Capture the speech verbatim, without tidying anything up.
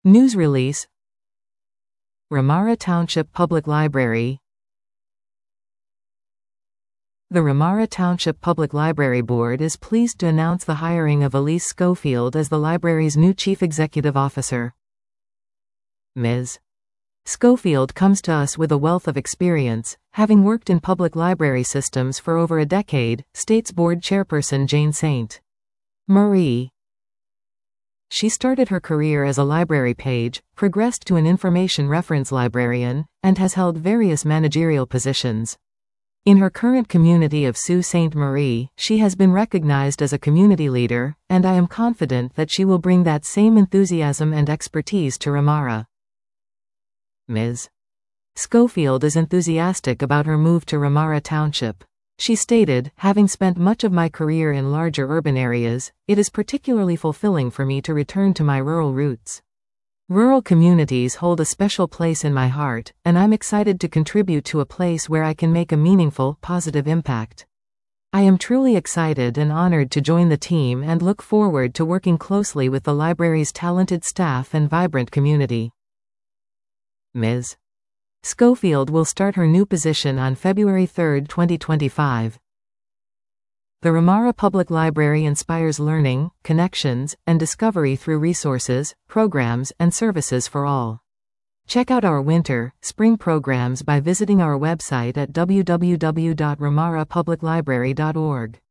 News release. Ramara Township Public Library. The Ramara Township Public Library Board is pleased to announce the hiring of Elise Schofield as the library's new Chief Executive Officer. Miz Schofield comes to us with a wealth of experience, having worked in public library systems for over a decade, states Board Chairperson Jane Saint Marie. She started her career as a library page, progressed to an information reference librarian, and has held various managerial positions. In her current community of Sault Ste. Marie, she has been recognized as a community leader, and I am confident that she will bring that same enthusiasm and expertise to Ramara. Miz Schofield is enthusiastic about her move to Ramara Township. She stated, "Having spent much of my career in larger urban areas, it is particularly fulfilling for me to return to my rural roots. Rural communities hold a special place in my heart, and I'm excited to contribute to a place where I can make a meaningful, positive impact. I am truly excited and honored to join the team and look forward to working closely with the library's talented staff and vibrant community." Miz Schofield will start her new position on February third, twenty twenty-five. The Ramara Public Library inspires learning, connections, and discovery through resources, programs, and services for all. Check out our winter, spring programs by visiting our website at w w w dot ramara public library dot org.